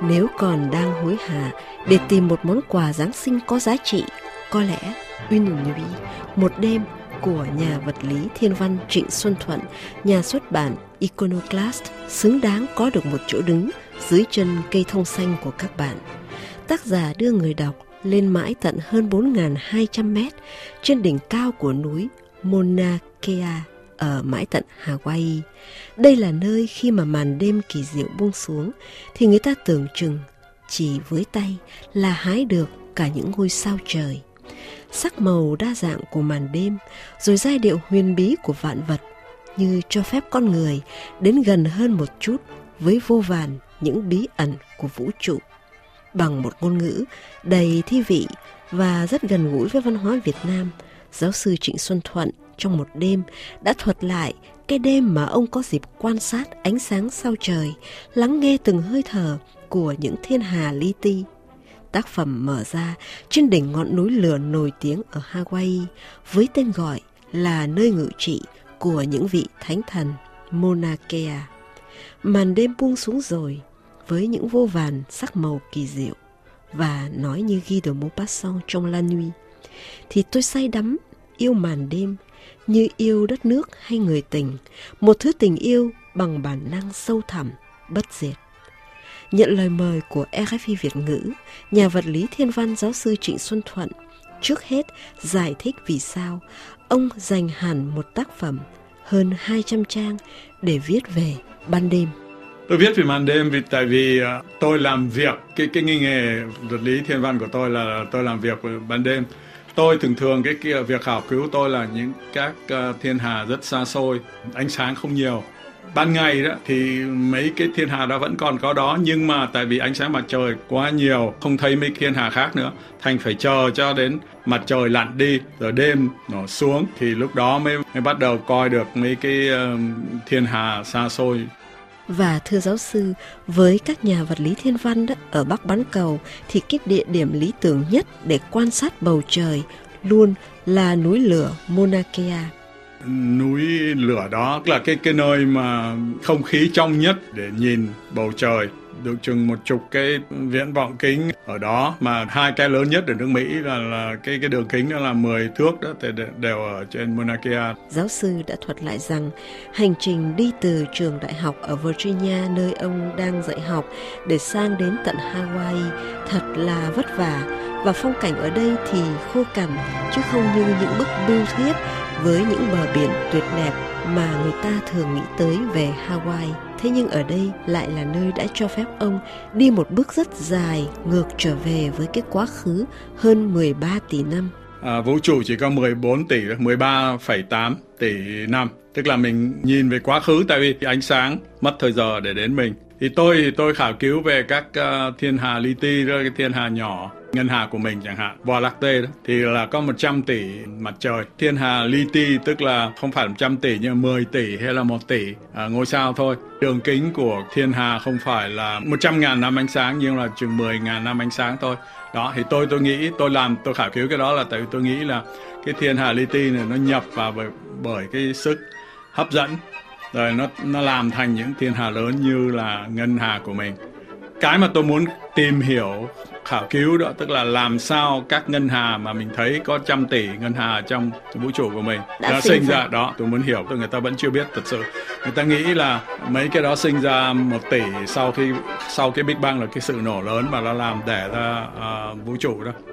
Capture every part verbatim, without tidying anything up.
Nếu còn đang hối hả để tìm một món quà Giáng sinh có giá trị, có lẽ Une Nuit, một đêm của nhà vật lý thiên văn Trịnh Xuân Thuận, nhà xuất bản Iconoclast, xứng đáng có được một chỗ đứng dưới chân cây thông xanh của các bạn. Tác giả đưa người đọc lên mãi tận hơn bốn nghìn hai trăm mét trên đỉnh cao của núi Mauna Kea ở mãi tận Hawaii. Đây là nơi khi mà màn đêm kỳ diệu buông xuống thì người ta tưởng chừng chỉ với tay là hái được cả những ngôi sao trời. Sắc màu đa dạng của màn đêm, rồi giai điệu huyền bí của vạn vật như cho phép con người đến gần hơn một chút với vô vàn những bí ẩn của vũ trụ. Bằng một ngôn ngữ đầy thi vị và rất gần gũi với văn hóa Việt Nam, giáo sư Trịnh Xuân Thuận trong một đêm đã thuật lại cái đêm mà ông có dịp quan sát ánh sáng sao trời, lắng nghe từng hơi thở của những thiên hà li ti. Tác phẩm mở ra trên đỉnh ngọn núi lửa nổi tiếng ở Hawaii với tên gọi là nơi ngự trị của những vị thánh thần Mauna Kea. Màn đêm buông xuống rồi với những vô vàn sắc màu kỳ diệu, và nói như Guy de Maupassant trong La Nuit, thì tôi say đắm yêu màn đêm như yêu đất nước hay người tình, một thứ tình yêu bằng bản năng sâu thẳm, bất diệt. Nhận lời mời của rờ ép i Việt ngữ, nhà vật lý thiên văn giáo sư Trịnh Xuân Thuận trước hết giải thích vì sao ông dành hẳn một tác phẩm hơn hai trăm trang để viết về ban đêm. Tôi viết về màn đêm vì tại vì uh, tôi làm việc, cái cái ngành nghề vật lý thiên văn của tôi là tôi làm việc vào ban đêm. Tôi thường thường cái, cái việc khảo cứu tôi là những các uh, thiên hà rất xa xôi, ánh sáng không nhiều. Ban ngày đó thì mấy cái thiên hà đó vẫn còn có đó, nhưng mà tại vì ánh sáng mặt trời quá nhiều, không thấy mấy thiên hà khác nữa, thành phải chờ cho đến mặt trời lặn đi rồi đêm nó xuống thì lúc đó mới, mới bắt đầu coi được mấy cái uh, thiên hà xa xôi. Và thưa giáo sư, với các nhà vật lý thiên văn đó, ở Bắc bán cầu thì cái địa điểm lý tưởng nhất để quan sát bầu trời luôn là núi lửa Mauna Kea. Núi lửa đó là cái cái nơi mà không khí trong nhất để nhìn bầu trời, được chừng một chục cái viễn vọng kính ở đó, mà hai cái lớn nhất ở nước Mỹ là, là cái cái đường kính đó là mười thước đó thì đều ở trên Mauna Kea. Giáo sư đã thuật lại rằng hành trình đi từ trường đại học ở Virginia nơi ông đang dạy học để sang đến tận Hawaii thật là vất vả, và phong cảnh ở đây thì khô cằn chứ không như những bức bưu thiếp với những bờ biển tuyệt đẹp mà người ta thường nghĩ tới về Hawaii. Thế nhưng ở đây lại là nơi đã cho phép ông đi một bước rất dài ngược trở về với cái quá khứ hơn mười ba tỷ năm. À, vũ trụ chỉ có mười bốn tỷ, mười ba phẩy tám tỷ năm. Tức là mình nhìn về quá khứ, tại vì ánh sáng mất thời giờ để đến mình. Thì tôi tôi khảo cứu về các uh, thiên hà li ti, cái thiên hà nhỏ, ngân hà của mình chẳng hạn, Voie Lactée đó, thì là có một trăm tỷ mặt trời. Thiên hà li ti tức là không phải một trăm tỷ nhưng mười tỷ hay là một tỷ uh, ngôi sao thôi. Đường kính của thiên hà không phải là một trăm nghìn năm ánh sáng nhưng là chừng mười nghìn năm ánh sáng thôi. Đó, thì tôi tôi nghĩ, tôi làm, tôi khảo cứu cái đó là tại vì tôi nghĩ là cái thiên hà li ti này nó nhập vào bởi, bởi cái sức hấp dẫn, rồi nó nó làm thành những thiên hà lớn như là ngân hà của mình. Cái mà tôi muốn tìm hiểu, khảo cứu đó, tức là làm sao các ngân hà mà mình thấy có trăm tỷ ngân hà trong vũ trụ của mình đã, đã sinh ra. Đó, tôi muốn hiểu, người ta vẫn chưa biết thật sự. Người ta nghĩ là mấy cái đó sinh ra một tỷ sau khi sau cái Big Bang là cái sự nổ lớn mà nó làm đẻ ra uh, vũ trụ đó.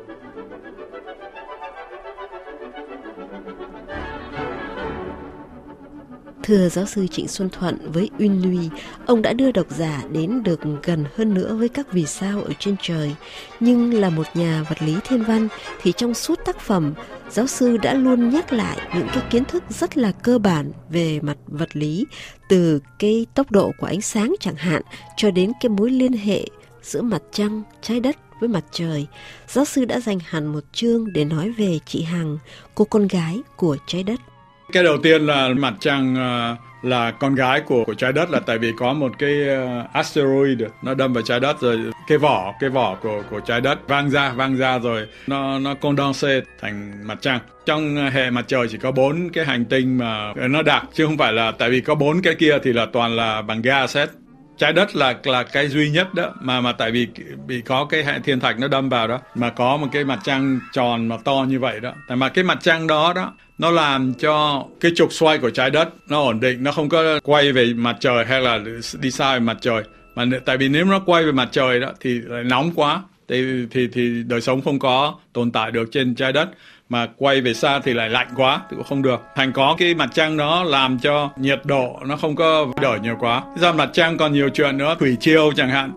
Thưa giáo sư Trịnh Xuân Thuận, với Une Nuit, ông đã đưa độc giả đến được gần hơn nữa với các vì sao ở trên trời. Nhưng là một nhà vật lý thiên văn thì trong suốt tác phẩm, giáo sư đã luôn nhắc lại những cái kiến thức rất là cơ bản về mặt vật lý, từ cái tốc độ của ánh sáng chẳng hạn cho đến cái mối liên hệ giữa mặt trăng, trái đất với mặt trời. Giáo sư đã dành hẳn một chương để nói về chị Hằng, cô con gái của trái đất. Cái đầu tiên là mặt trăng uh, là con gái của của trái đất, là tại vì có một cái uh, asteroid nó đâm vào trái đất, rồi cái vỏ cái vỏ của của trái đất vang ra vang ra rồi nó nó condense thành mặt trăng. Trong hệ mặt trời chỉ có bốn cái hành tinh mà nó đặc, chứ không phải là tại vì có bốn cái kia thì là toàn là bằng gas hết. trái đất là là cái duy nhất đó mà mà tại vì bị có cái hệ thiên thạch nó đâm vào đó, mà có một cái mặt trăng tròn mà to như vậy đó. Tại mà cái mặt trăng đó đó nó làm cho cái trục xoay của trái đất nó ổn định, nó không có quay về mặt trời hay là đi xa về mặt trời. Mà tại vì nếu nó quay về mặt trời đó thì lại nóng quá, thì thì thì đời sống không có tồn tại được trên trái đất. Mà quay về xa thì lại lạnh quá thì cũng không được. Thành có cái mặt trăng đó làm cho nhiệt độ nó không có đổi nhiều quá. Ra mặt trăng còn nhiều chuyện nữa, thủy triều chẳng hạn.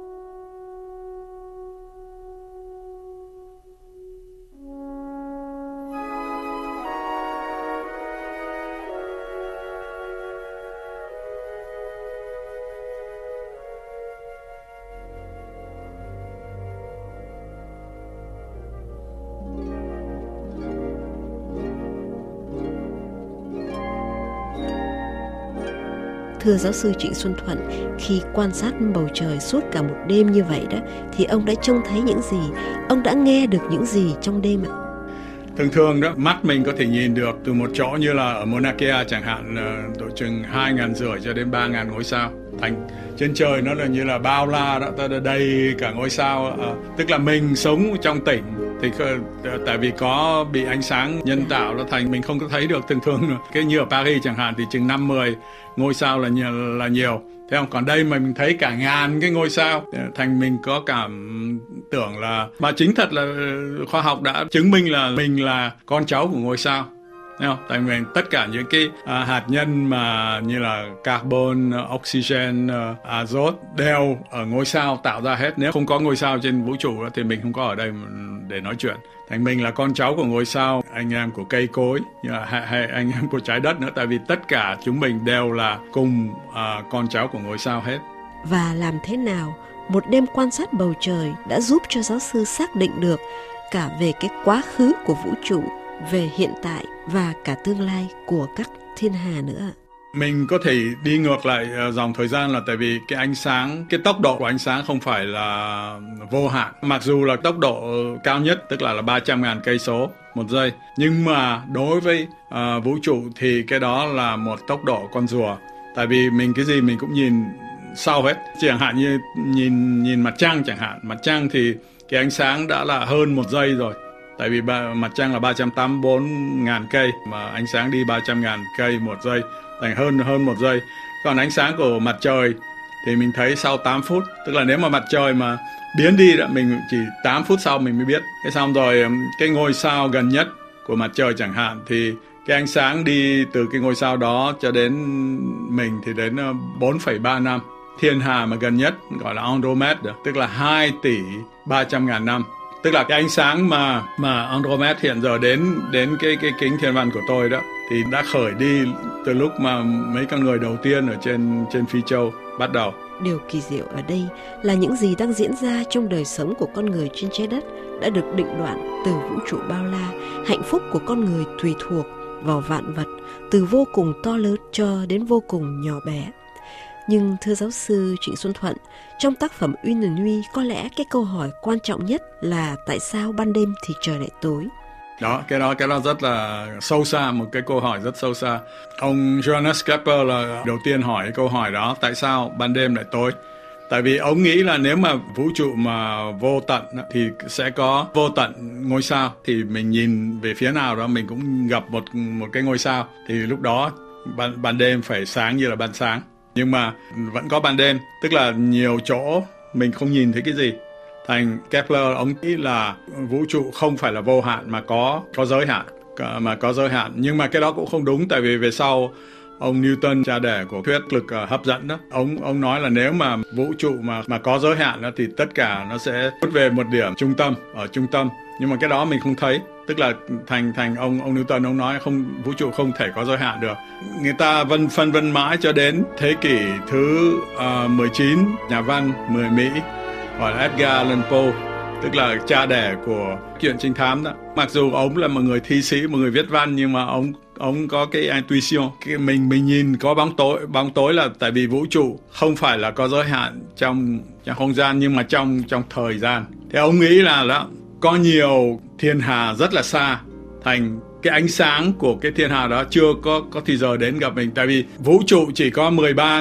Thưa giáo sư Trịnh Xuân Thuận, khi quan sát bầu trời suốt cả một đêm như vậy đó, thì ông đã trông thấy những gì? Ông đã nghe được những gì trong đêm ạ? Thường thường đó, mắt mình có thể nhìn được từ một chỗ như là ở Mauna Kea chẳng hạn, độ chừng hai ngàn rưỡi cho đến ba ngàn ngôi sao. Thành trên trời nó là như là bao la đó, ta đầy cả ngôi sao. À, tức là mình sống trong tỉnh thì tại vì có bị ánh sáng nhân tạo nó thành mình không có thấy được. Thường thường cái như ở Paris chẳng hạn thì chừng năm mười ngôi sao là nhiều, là nhiều. Thế không? Còn đây mà mình thấy cả ngàn cái ngôi sao, thành mình có cảm tưởng là, mà chính thật là khoa học đã chứng minh là mình là con cháu của ngôi sao. Thấy không? Tại vì tất cả những cái à, hạt nhân mà như là carbon, oxygen, uh, azot đều ở ngôi sao tạo ra hết. Nếu không có ngôi sao trên vũ trụ đó, thì mình không có ở đây để nói chuyện. Thành mình là con cháu của ngôi sao, anh em của cây cối, hay, hay anh em của trái đất nữa. Tại vì tất cả chúng mình đều là cùng à, con cháu của ngôi sao hết. Và làm thế nào một đêm quan sát bầu trời đã giúp cho giáo sư xác định được cả về cái quá khứ của vũ trụ, về hiện tại và cả tương lai của các thiên hà nữa? Mình có thể đi ngược lại dòng thời gian là tại vì cái ánh sáng, cái tốc độ của ánh sáng không phải là vô hạn. Mặc dù là tốc độ cao nhất, tức là là ba trăm ngàn cây số một giây, nhưng mà đối với uh, vũ trụ thì cái đó là một tốc độ con rùa. Tại vì mình cái gì mình cũng nhìn sau hết. Chẳng hạn như nhìn nhìn mặt trăng chẳng hạn, mặt trăng thì cái ánh sáng đã là hơn một giây rồi. Tại vì mặt trăng là ba trăm tám mươi bốn ngàn cây, mà ánh sáng đi ba trăm ngàn cây một giây, thành hơn hơn một giây. Còn ánh sáng của mặt trời thì mình thấy sau tám phút. Tức là nếu mà mặt trời mà biến đi đó, mình chỉ tám phút sau mình mới biết. Thế xong rồi cái ngôi sao gần nhất của mặt trời chẳng hạn, thì cái ánh sáng đi từ cái ngôi sao đó cho đến mình thì đến bốn phẩy ba năm. Thiên hà mà gần nhất gọi là Andromeda, tức là hai tỷ ba trăm ngàn năm. Tức là cái ánh sáng mà mà Andromeda hiện giờ đến đến cái cái kính thiên văn của tôi đó thì đã khởi đi từ lúc mà mấy con người đầu tiên ở trên trên Phi Châu bắt đầu. Điều kỳ diệu ở đây là những gì đang diễn ra trong đời sống của con người trên trái đất đã được định đoạn từ vũ trụ bao la. Hạnh phúc của con người tùy thuộc vào vạn vật, từ vô cùng to lớn cho đến vô cùng nhỏ bé. Nhưng thưa giáo sư Trịnh Xuân Thuận, trong tác phẩm Une Nuit, có lẽ cái câu hỏi quan trọng nhất là tại sao ban đêm thì trời lại tối? Đó, cái đó cái đó rất là sâu xa, một cái câu hỏi rất sâu xa. Ông Johannes Kepler là đầu tiên hỏi câu hỏi đó, tại sao ban đêm lại tối? Tại vì ông nghĩ là nếu mà vũ trụ mà vô tận thì sẽ có vô tận ngôi sao, thì mình nhìn về phía nào đó mình cũng gặp một một cái ngôi sao, thì lúc đó ban ban đêm phải sáng như là ban sáng. Nhưng mà vẫn có ban đêm, tức là nhiều chỗ mình không nhìn thấy cái gì. Thành Kepler ông nghĩ là vũ trụ không phải là vô hạn mà có có giới hạn, mà có giới hạn. Nhưng mà cái đó cũng không đúng, tại vì về sau ông Newton, cha đẻ của thuyết lực uh, hấp dẫn đó, ông ông nói là nếu mà vũ trụ mà mà có giới hạn đó, thì tất cả nó sẽ rút về một điểm trung tâm, ở trung tâm. Nhưng mà cái đó mình không thấy. Tức là thành thành ông ông Newton ông nói không, vũ trụ không thể có giới hạn được. Người ta vân phân vân mãi cho đến thế kỷ thứ uh, mười chín, nhà văn người Mỹ gọi là Edgar Allan Poe, tức là cha đẻ của chuyện trinh thám đó. Mặc dù ông là một người thi sĩ, một người viết văn, nhưng mà ông ông có cái intuition, cái mình mình nhìn có bóng tối, bóng tối là tại vì vũ trụ không phải là có giới hạn trong trong không gian, nhưng mà trong trong thời gian. Thế ông nghĩ là đó, có nhiều thiên hà rất là xa, thành cái ánh sáng của cái thiên hà đó chưa có có thì giờ đến gặp mình. Tại vì vũ trụ chỉ có mười ba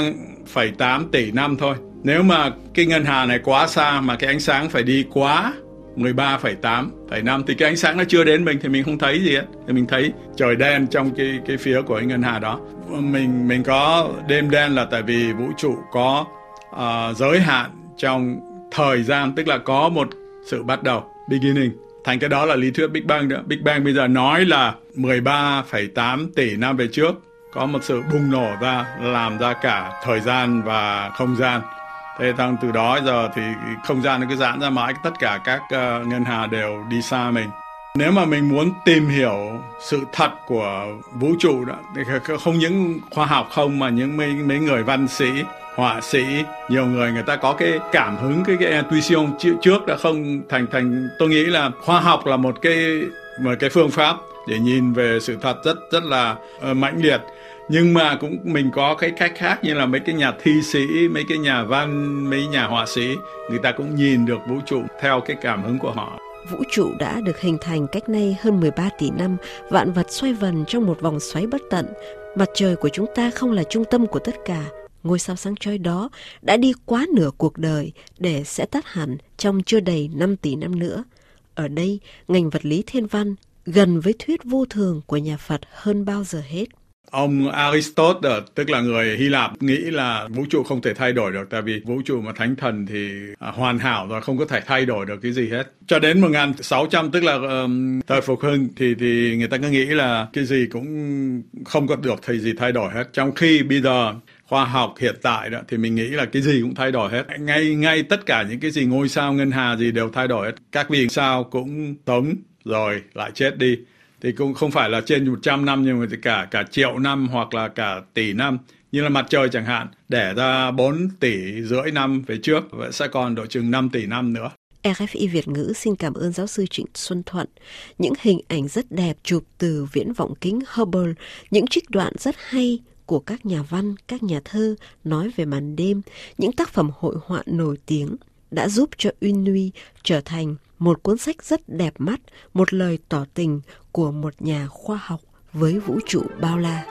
phẩy tám tỷ năm thôi. Nếu mà cái ngân hà này quá xa mà cái ánh sáng phải đi quá mười ba phẩy tám phẩy năm thì cái ánh sáng nó chưa đến mình thì mình không thấy gì hết. Thì mình thấy trời đen trong cái cái phía của cái ngân hà đó. Mình mình có đêm đen là tại vì vũ trụ có uh, giới hạn trong thời gian, tức là có một sự bắt đầu, beginning. Thành cái đó là lý thuyết Big Bang đó. Big Bang bây giờ nói là mười ba phẩy tám tỷ năm về trước có một sự bùng nổ ra, làm ra cả thời gian và không gian. Thế thằng từ đó giờ thì không gian nó cứ giãn ra mãi, tất cả các uh, ngân hà đều đi xa mình. Nếu mà mình muốn tìm hiểu sự thật của vũ trụ đó, thì không những khoa học không mà những mấy, mấy người văn sĩ, họa sĩ, nhiều người người ta có cái cảm hứng, cái, cái intuition trước đã không thành thành. Tôi nghĩ là khoa học là một cái một cái phương pháp để nhìn về sự thật rất rất là uh, mãnh liệt. Nhưng mà cũng mình có cái cách khác, như là mấy cái nhà thi sĩ, mấy cái nhà văn, mấy nhà họa sĩ, người ta cũng nhìn được vũ trụ theo cái cảm hứng của họ. Vũ trụ đã được hình thành cách nay hơn mười ba tỷ năm, vạn vật xoay vần trong một vòng xoáy bất tận. Mặt trời của chúng ta không là trung tâm của tất cả. Ngôi sao sáng chói đó đã đi quá nửa cuộc đời để sẽ tắt hẳn trong chưa đầy năm tỷ năm nữa. Ở đây, ngành vật lý thiên văn gần với thuyết vô thường của nhà Phật hơn bao giờ hết. Ông Aristotle, tức là người Hy Lạp, nghĩ là vũ trụ không thể thay đổi được, tại vì vũ trụ mà thánh thần thì à, hoàn hảo rồi, không có thể thay đổi được cái gì hết. Cho đến một nghìn sáu trăm, tức là um, thời Phục Hưng, thì thì người ta cứ nghĩ là cái gì cũng không có được thì gì thay đổi hết. Trong khi bây giờ khoa học hiện tại đó thì mình nghĩ là cái gì cũng thay đổi hết. Ngay ngay tất cả những cái gì ngôi sao, ngân hà gì đều thay đổi hết. Các vì sao cũng sống rồi lại chết đi. Thì cũng không phải là trên một trăm năm, nhưng mà cả cả triệu năm hoặc là cả tỷ năm. Như là mặt trời chẳng hạn, đẻ ra bốn tỷ rưỡi năm về trước, và sẽ còn độ chừng năm tỷ năm nữa. rờ ép i Việt ngữ xin cảm ơn giáo sư Trịnh Xuân Thuận. Những hình ảnh rất đẹp chụp từ viễn vọng kính Hubble, những trích đoạn rất hay của các nhà văn, các nhà thơ nói về màn đêm, những tác phẩm hội họa nổi tiếng đã giúp cho Unui trở thành một cuốn sách rất đẹp mắt, một lời tỏ tình của một nhà khoa học với vũ trụ bao la.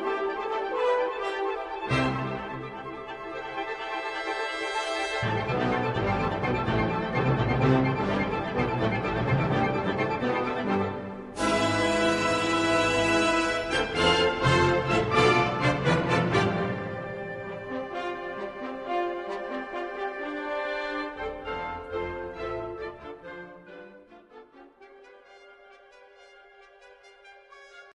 Thank you.